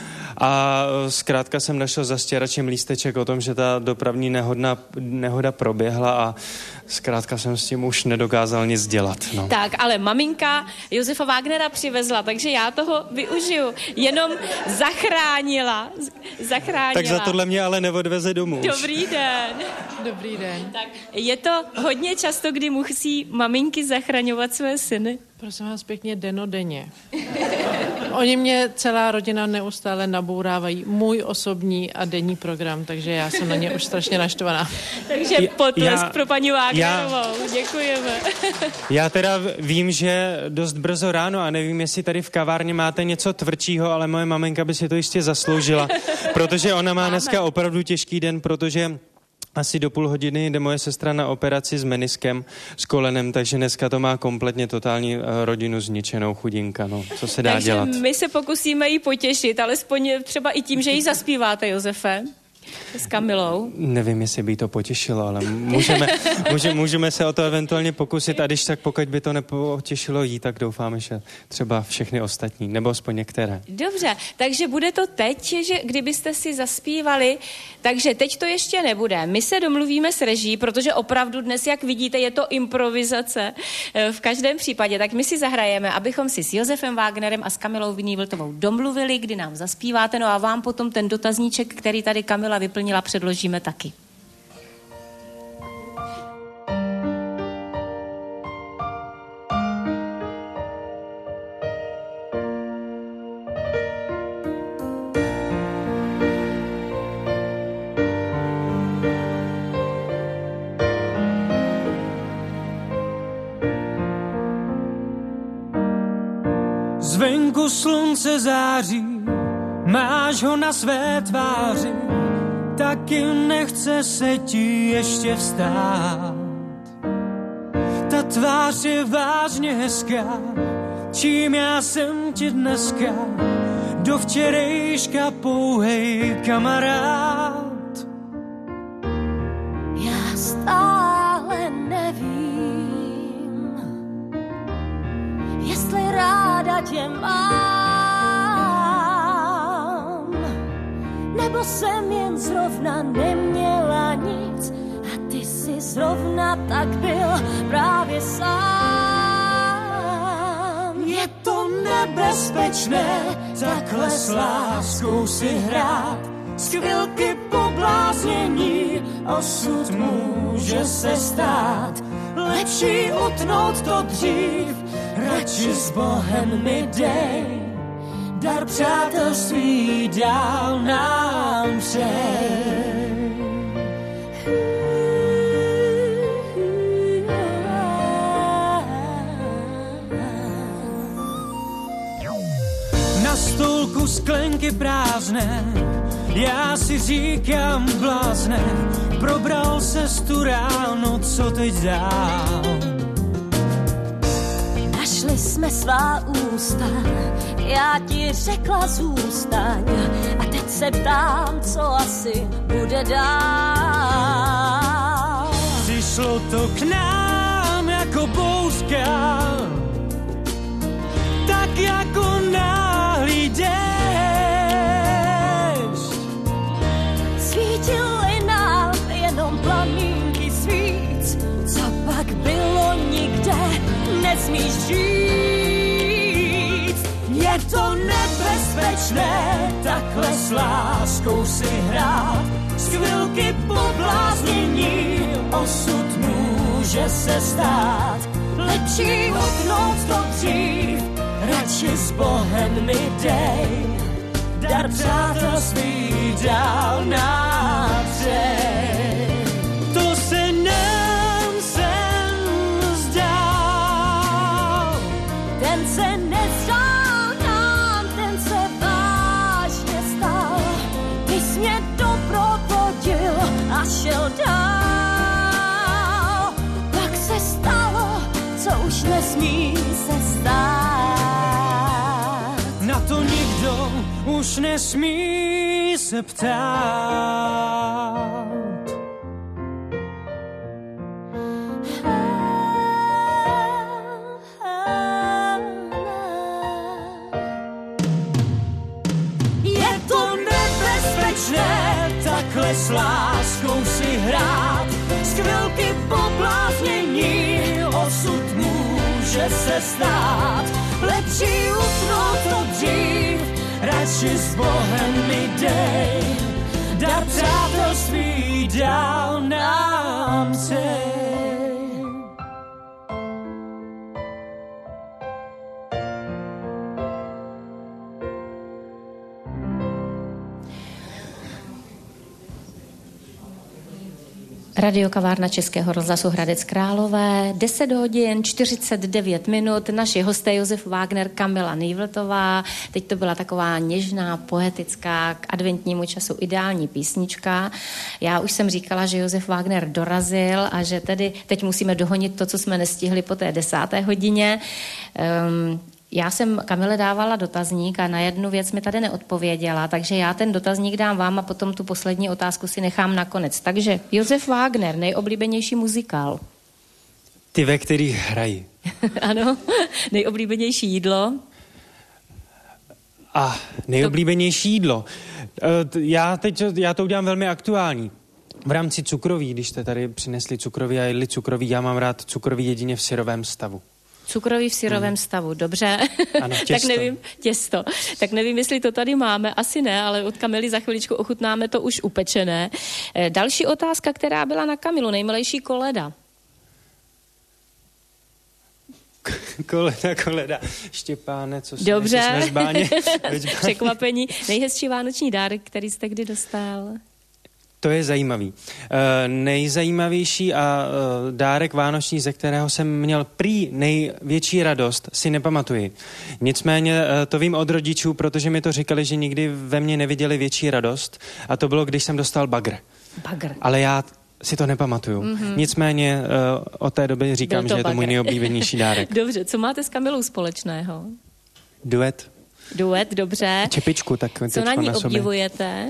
Speaker 8: A zkrátka jsem našel za stěračem lísteček o tom, že ta dopravní nehodna, nehoda proběhla a zkrátka jsem s tím už nedokázal nic dělat. No.
Speaker 2: Tak, ale maminka Josefa Wagnera přivezla, takže já toho využiju. Jenom zachránila. zachránila.
Speaker 8: Tak za tohle mě ale neodveze domů.
Speaker 2: Dobrý den.
Speaker 9: Dobrý den.
Speaker 2: Tak je to hodně často, kdy musí maminky zachraňovat své syny?
Speaker 9: Prosím vás pěkně, denodenně. Oni mě celá rodina neustále nabourávají můj osobní a denní program, takže já jsem na ně už strašně naštvaná.
Speaker 2: Takže potlesk já, pro paní Wagnerovou.
Speaker 8: Já,
Speaker 2: děkujeme.
Speaker 8: Já teda vím, že dost brzo ráno a nevím, jestli tady v kavárně máte něco tvrdšího, ale moje maminka by si to jistě zasloužila, protože ona má dneska opravdu těžký den, protože asi do půl hodiny jde moje sestra na operaci s meniskem, s kolenem, takže dneska to má kompletně totální rodinu zničenou, chudinka, no. Co se dá
Speaker 2: takže
Speaker 8: dělat?
Speaker 2: My se pokusíme jí potěšit, alespoň třeba i tím, že jí zaspíváte, Josefe. S Kamilou.
Speaker 8: Nevím, jestli by to potěšilo, ale můžeme, může, můžeme se o to eventuálně pokusit a když tak pokud by to nepotěšilo jí, tak doufáme, že třeba všechny ostatní, nebo aspoň některé.
Speaker 2: Dobře, takže bude to teď, že kdybyste si zaspívali, takže teď to ještě nebude. My se domluvíme s reží, protože opravdu dnes, jak vidíte, je to improvizace v každém případě, tak my si zahrajeme, abychom si s Josefem Wagnerem a s Kamilou Vinievltovou domluvili, kdy nám zaspíváte, no a vám potom ten dotazníček, který tady Kamila vyplnila, předložíme taky.
Speaker 5: Zvenku slunce září, máš ho na své tváři, taky nechce se ti ještě vstát. Ta tvář je vážně hezká, čím já jsem ti dneska, do včerejška pouhej kamarád.
Speaker 10: Já stále nevím, jestli ráda tě mám, nebo jsem jen zrovna neměla nic a ty jsi zrovna tak byl právě sám. Je to nebezpečné takhle s láskou si hrát, z chvilky pobláznění osud může se stát. Lepší utnout to dřív, radši s Bohem mi dej, dar přátelství dál nám přej.
Speaker 5: Na stolku sklenky prázdné, já si říkám blázne, probral ses tu ráno, co teď dál?
Speaker 10: Našli jsme svá ústa, já ti řekla zůstaň a teď se ptám, co asi bude dál.
Speaker 5: Přišlo to k nám jako bouřka, tak jako náhlý déšť.
Speaker 10: Svítily nám jenom plamínky svíc, co pak bylo nikde, nesmíš říct.
Speaker 5: Je to nebezpečné takhle s láskou si hrát, z chvilky pobláznění
Speaker 10: osud může se stát. Lepší utnout to dřív, radši s Bohem mi dej, dar přátelství dál napřed.
Speaker 5: To se nám sem zdál,
Speaker 10: ten se nezdál nám, ten se vážně stal. Ty jsi mě doprovodil a šel dál. Pak se stalo, co už nesmí se stát.
Speaker 5: na to nikdo už nesmí se ptát.
Speaker 10: Je to nebezpečné takhle s láskou si hrát, z chvilky pobláznění osud může se stát. Lepší utnout to dřív, radši s Bohem mi dej, dar přátelství dál nám cej.
Speaker 2: Radiokavárna Českého rozhlasu Hradec Králové, deset hodin čtyřicet devět minut, naši hosté Josef Wagner, Kamila Nejvltová. Teď to byla taková něžná, poetická, k adventnímu času ideální písnička. Já už jsem říkala, že Josef Wagner dorazil a že tedy teď musíme dohonit to, co jsme nestihli po té desáté hodině. Um, Já jsem Kamile dávala dotazník a na jednu věc mi tady neodpověděla, takže já ten dotazník dám vám a potom tu poslední otázku si nechám nakonec. Takže Josef Wagner, nejoblíbenější muzikál.
Speaker 8: Ty, ve kterých hrají.
Speaker 2: Ano, nejoblíbenější jídlo.
Speaker 8: A nejoblíbenější jídlo. Já teď já to udělám velmi aktuální. V rámci cukroví, když jste tady přinesli cukroví a jedli cukroví, já mám rád cukroví jedině v syrovém stavu.
Speaker 2: Cukroví v syrovém hmm. stavu, dobře.
Speaker 8: Ano, těsto.
Speaker 2: Tak nevím, těsto. Tak nevím, jestli to tady máme, asi ne, ale od Kamily za chviličku ochutnáme to už upečené. E, další otázka, která byla na Kamilu, nejmilejší koleda.
Speaker 8: Koleda, koleda, Štěpáne, co si
Speaker 2: dobře.
Speaker 8: ve žbáně.
Speaker 2: Překvapení. Nejhezčí vánoční dárek, který jste kdy dostal?
Speaker 8: To je zajímavý. E, nejzajímavější a e, dárek vánoční, ze kterého jsem měl prý největší radost, si nepamatuji. Nicméně e, to vím od rodičů, protože mi to říkali, že nikdy ve mně neviděli větší radost a to bylo, když jsem dostal bagr.
Speaker 2: Bagr.
Speaker 8: Ale já si to nepamatuju. Mm-hmm. Nicméně e, od té doby říkám, že je to můj nejoblíbenější dárek.
Speaker 2: Dobře, co máte s Kamilou společného?
Speaker 8: Duet.
Speaker 2: Duet, dobře.
Speaker 8: Čepičku, tak
Speaker 2: co na ní na obdivujete?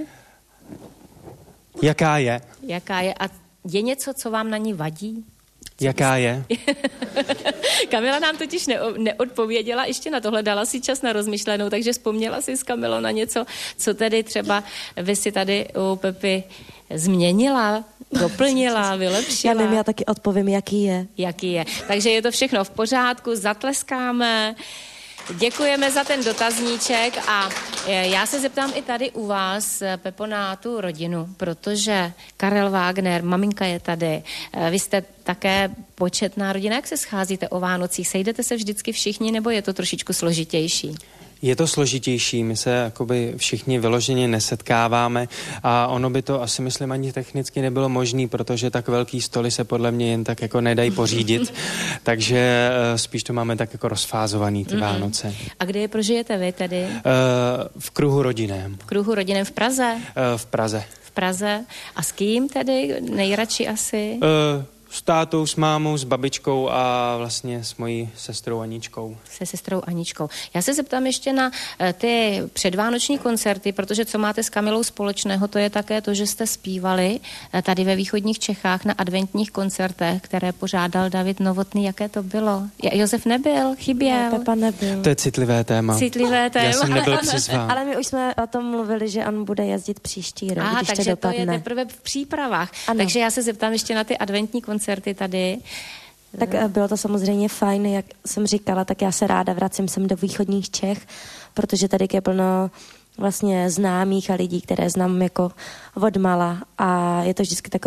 Speaker 8: Jaká je?
Speaker 2: Jaká je? A je něco, co vám na ní vadí? Co
Speaker 8: Jaká je?
Speaker 2: Kamila nám totiž neo- neodpověděla, ještě na tohle dala si čas na rozmyšlenou, takže vzpomněla si s Kamilou na něco, co tedy třeba vy si tady u Pepy změnila, doplnila, vylepšila.
Speaker 3: Já nevím, já taky odpovím, jaký je.
Speaker 2: Jaký je. Takže je to všechno v pořádku, zatleskáme. Děkujeme za ten dotazníček a já se zeptám i tady u vás, Pepo, na tu rodinu, protože Karel Wagner, maminka je tady, vy jste také početná rodina. Jak se scházíte o Vánocích? Sejdete se vždycky všichni, nebo je to trošičku složitější?
Speaker 8: Je to složitější, my se jakoby všichni vyloženě nesetkáváme a ono by to asi myslím ani technicky nebylo možné, protože tak velký stoly se podle mě jen tak jako nedají pořídit, takže uh, spíš to máme tak jako rozfázovaný ty mm-hmm. Vánoce.
Speaker 2: A kde je prožijete vy tedy? Uh,
Speaker 8: v kruhu rodinném.
Speaker 2: V kruhu rodinném v Praze?
Speaker 8: Uh, v Praze.
Speaker 2: V Praze. A s kým tedy nejradši asi?
Speaker 8: Uh, S tátou, s mámou, s babičkou a vlastně s mojí sestrou Aničkou.
Speaker 2: Se sestrou Aničkou. Já se zeptám ještě na ty předvánoční koncerty, protože co máte s Kamilou společného, to je také to, že jste zpívali tady ve východních Čechách na adventních koncertech, které pořádal David Novotný. Jaké to bylo? Josef nebyl? Chyběl?
Speaker 3: Ne, Pepa nebyl.
Speaker 8: To je citlivé téma.
Speaker 2: Citlivé téma.
Speaker 8: Já jsem nebyl přizván.
Speaker 3: Ale my už jsme o tom mluvili, že on bude jezdit příští rok,
Speaker 2: Aha,
Speaker 3: když
Speaker 2: takže
Speaker 3: to dopadne.
Speaker 2: to je teprve v přípravách.
Speaker 3: Ano.
Speaker 2: Takže já se zeptám ještě na ty adventní koncerty. koncerty tady.
Speaker 3: Tak bylo to samozřejmě fajn, jak jsem říkala, tak já se ráda vracím sem do východních Čech, protože tady je plno vlastně známých a lidí, které znám jako odmala a je to vždycky takový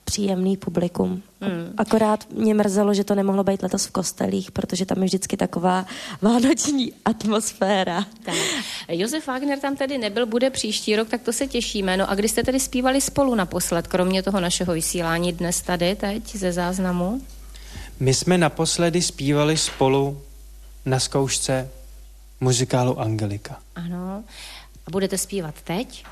Speaker 3: příjemný publikum.
Speaker 2: Hmm.
Speaker 3: Akorát mě mrzelo, že to nemohlo být letos v kostelích, protože tam je vždycky taková vánoční atmosféra.
Speaker 2: Tak. Josef Wagner tam tedy nebyl, bude příští rok, tak to se těšíme. No a kdy jste tedy zpívali spolu naposled, kromě toho našeho vysílání dnes tady, teď, ze záznamu?
Speaker 8: My jsme naposledy zpívali spolu na zkoušce muzikálu Angelika.
Speaker 2: Ano. A budete zpívat teď?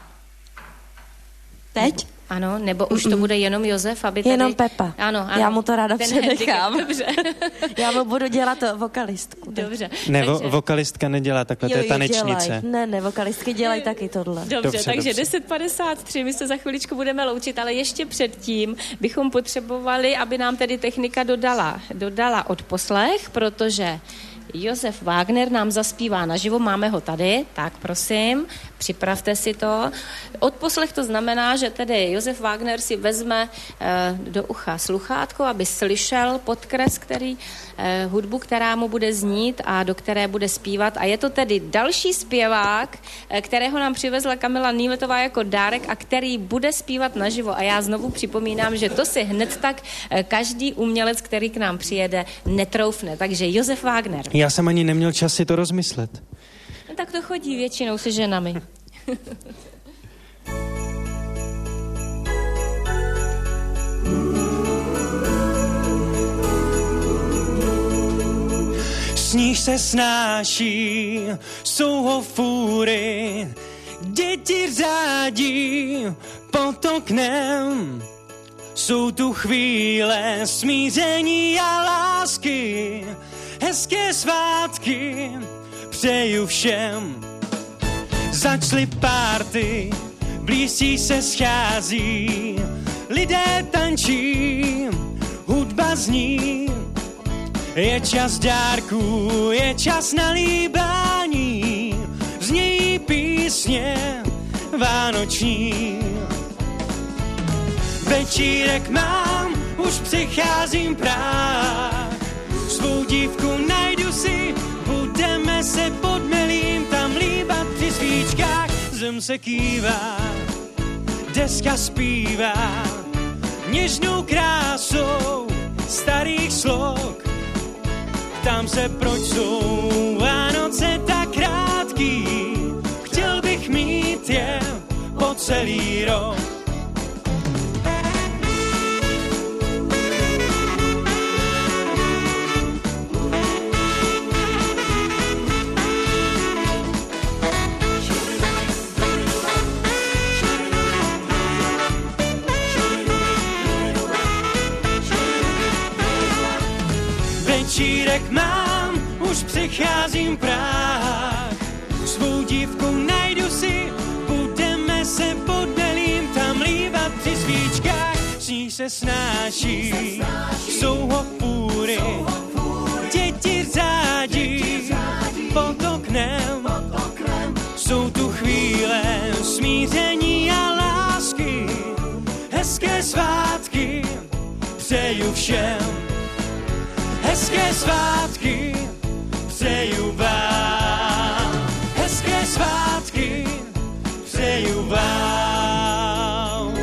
Speaker 3: Teď?
Speaker 2: Ano, nebo už to bude jenom Josef, aby tady...
Speaker 3: Jenom Pepa.
Speaker 2: Ano, ano.
Speaker 3: Já mu to ráda
Speaker 2: Ten
Speaker 3: předechám.
Speaker 2: Dobře.
Speaker 3: Já mu budu dělat vokalistku.
Speaker 2: Dobře.
Speaker 8: Ne,
Speaker 2: takže...
Speaker 8: vo, vokalistka nedělá takhle, to je tanečnice.
Speaker 3: Dělaj. Ne, ne, vokalistky dělají taky tohle.
Speaker 2: Dobře,
Speaker 8: dobře
Speaker 2: takže
Speaker 8: dobře.
Speaker 2: deset padesát tři, my se za chviličku budeme loučit, ale ještě předtím bychom potřebovali, aby nám tedy technika dodala, dodala odposlech, protože Josef Wagner nám zaspívá naživo, máme ho tady, tak prosím, připravte si to. Odposlech to znamená, že tedy Josef Wagner si vezme eh, do ucha sluchátko, aby slyšel podkres, který, eh, hudbu, která mu bude znít a do které bude zpívat. A je to tedy další zpěvák, eh, kterého nám přivezla Kamila Nýletová jako dárek a který bude zpívat naživo. A já znovu připomínám, že to si hned tak eh, každý umělec, který k nám přijede, netroufne. Takže Josef Wagner.
Speaker 8: Já jsem ani neměl čas si to rozmyslet.
Speaker 2: No, tak to chodí většinou se ženami.
Speaker 5: Sníh se snáší, jsou ho fůry, děti řádí pod oknem. Jsou tu chvíle smíření a lásky, hezké svátky přeju všem. Začaly párty, blízcí se schází, lidé tančí, hudba zní. Je čas dárků, je čas na líbání, znějí písně vánoční. Večírek mám, už přicházím práv, svou dívku najdu si, budeme se pod melím tam líbat při svíčkách. Zem se kývá, deska zpívá, něžnou krásou starých slok. Ptám se, proč jsou Vánoce tak krátký, chtěl bych mít je po celý rok. Večírek mám, už přicházím práh, svou dívku najdu si, budeme se pod melím tam líbat při svíčkách. Sníh se snáší, jsou ho půry, děti řádí pod oknem. Jsou tu chvíle smíření a lásky, hezké svátky přeju všem. Hezké svátky přeju vám, hezké svátky přeju vám.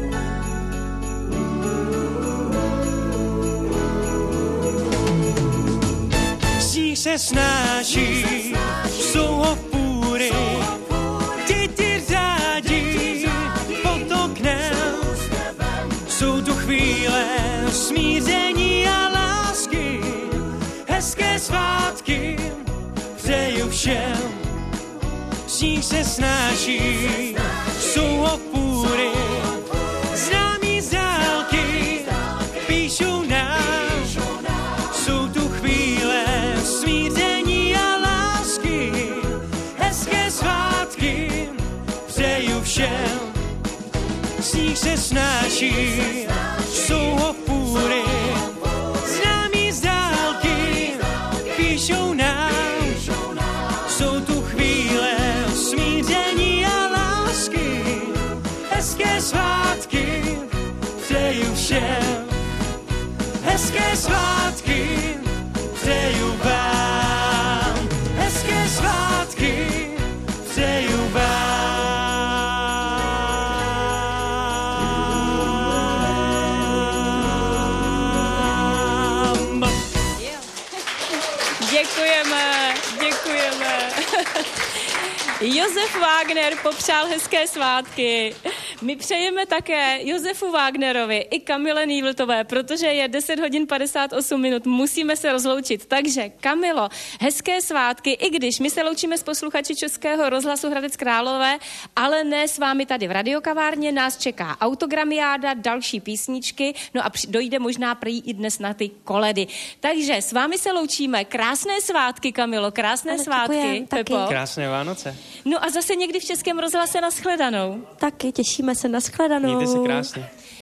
Speaker 5: Sníh se snáší, jsou ho půry, děti řádí pod oknem. Jsou tu chvíle smíření a lásky, hezké svátky přeju všem. Sníh se snáší, jsou ho půry, známí z dálky píšou nám. Jsou tu chvíle smíření a lásky, hezké svátky přeju všem. Sníh se snáší, jsou ho půry, známí z dálky píšou nám. Jsou tu chvíle smíření a lásky, hezké svátky přeju všem. Hezké svátky přeju vám, hezké svátky přeju vám.
Speaker 2: Děkujeme, děkujeme. Josef Wagner popřál hezké svátky. My přejeme také Josefu Wagnerovi i Kamile Nývltové, protože je deset hodin padesát osm minut, musíme se rozloučit. Takže Kamilo, hezké svátky, i když my se loučíme s posluchači Českého rozhlasu Hradec Králové, ale ne s vámi tady v radiokavárně, nás čeká autogramiáda, další písničky, no a dojde možná prý i dnes na ty koledy. Takže s vámi se loučíme. Krásné svátky, Kamilo, krásné
Speaker 3: ano,
Speaker 2: svátky.
Speaker 3: Děkujem,
Speaker 2: Pepo.
Speaker 8: Krásné Vánoce.
Speaker 2: No a zase někdy v Českém rozhlase nashledanou.
Speaker 3: Taky těšíme se na shledanou.
Speaker 8: Mějte se krásně.